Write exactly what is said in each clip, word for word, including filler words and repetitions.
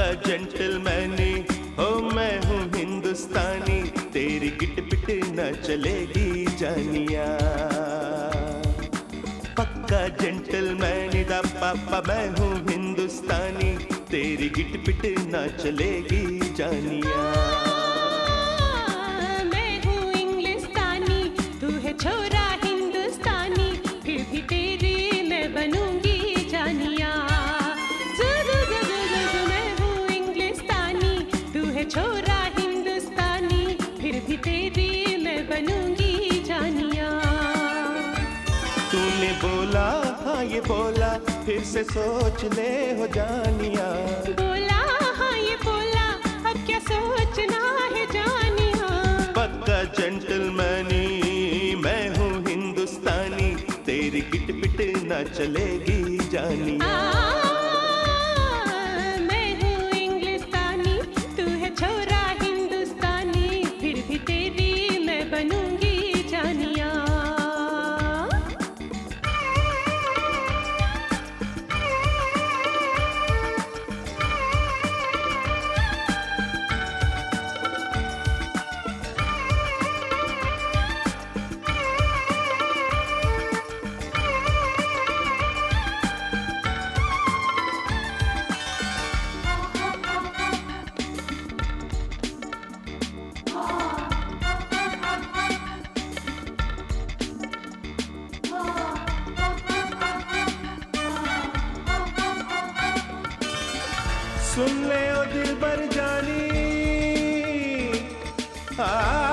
जेंटलमैनी हो मैं हूँ हिंदुस्तानी, तेरी गिट पिट न चलेगी जानिया। पक्का जेंटलमैनी दा पापा मैं हूँ हिंदुस्तानी, तेरी गिट पिट न चलेगी जानिया। मैं हूँ इंग्लिस्तानी, तू है छोरा हिंदुस्तानी, फिर भी तेरी मैं बनूंगी जानिया। छोरा हिंदुस्तानी, फिर भी तेरी मैं बनूंगी जानिया। तूने बोला हाँ ये बोला, फिर से सोच ले हो जानिया। बोला हाँ ये बोला, अब क्या सोचना है जानिया। पक्का जेंटलमैनी मैं हूँ हिंदुस्तानी, तेरी गिट पिट न चलेगी जानिया। सुन ले ओ दिल बर जानी, आ,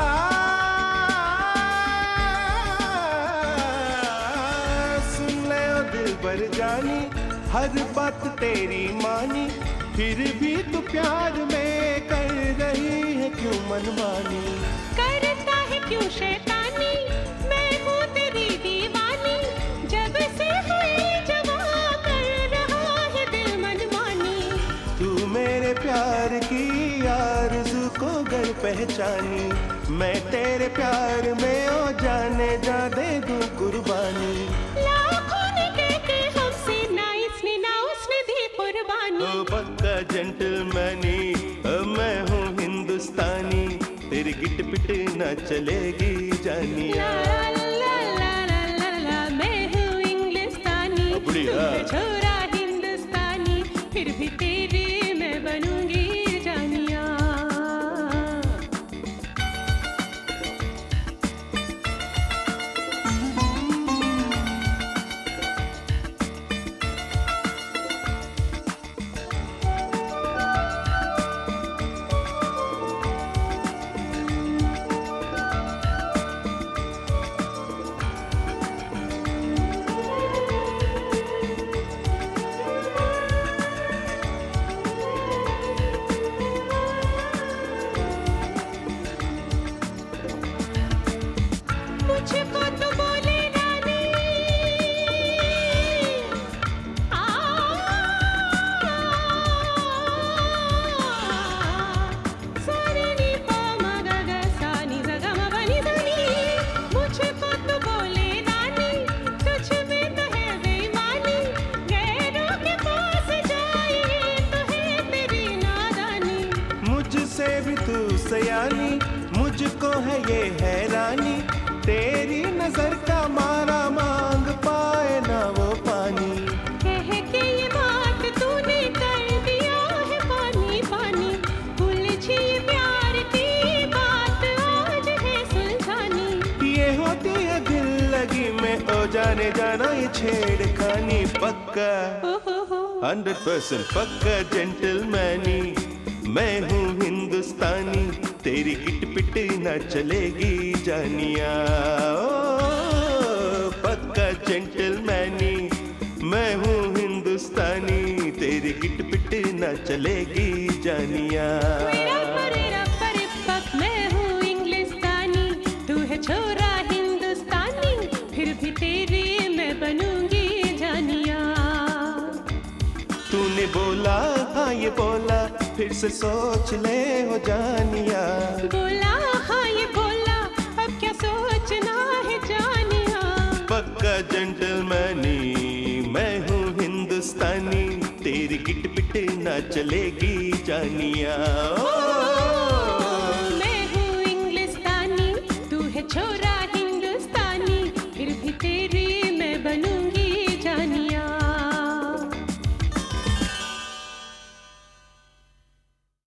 सुन ले ओ दिल बर जानी, हर बात तेरी मानी, फिर भी तू प्यार में कर रही है क्यों मनमानी। करता है क्यों शैतानी, मैं हूँ तेरी दीवानी, जब से हुई जवां कर रहा है दिल मनमानी। तू मेरे प्यार की आरज़ू को गर पहचानी, मैं तेरे प्यार में ओ जाने जा दे दूं कुर्बानी। लाखों ने कहते हमसे ना इसने ना उसने दी कुर्बानी। ओ पक्का जेंटलमैनी मैं हूँ हिंदुस्तानी, तेरी गिट पिट न चलेगी जानिया। ला ला ला ला ला ला, मैं हूँ इंग्लिस्तानी, तू है छोरा हिंदुस्तानी, फिर भी तेरी मैं बनूंगी जानिया। मुझको तो बोले रानी, आ, सारे नी पा मा गा गा सा नी सा गा मा पा नी सा नी। मुझको तो बोले रानी, तुझ में तो है बेईमानी, गैरों के पास जाए तो है तेरी नादानी। मुझसे भी तू सयानी, मुझको है ये हैरानी, तेरी नजर का मारा मांग पाए ना वो पानी। कह के ये बात तूने कर दिया है पानी पानी, उलझी प्यार की बात आज है सुलझानी। ये होती है दिल लगी में ओ जाने जाना ये छेड़खानी। पक्का हंड्रेड परसेंट पक्का जेंटलमैनी मैं हूँ हिंदुस्तानी, तेरी गिट पिट न चलेगी जानिया। ओ पक्का जेंटलमैनी मैं हूँ हिंदुस्तानी, तेरी गिट पिट न चलेगी जानिया। मैं हूँ इंग्लिस्तानी, तू है छोरा हिंदुस्तानी, फिर भी तेरी मैं बनूंगी जानिया। तूने बोला हाँ ये बोला, फिर से सोच ले हो जानिया। बोला हाँ ये बोला, अब क्या सोचना है जानिया। पक्का जेंटलमैनी मैं हूँ हिंदुस्तानी, तेरी गिट पिट ना चलेगी जानिया। मैं हूँ इंग्लिस्तानी, तू है छोरा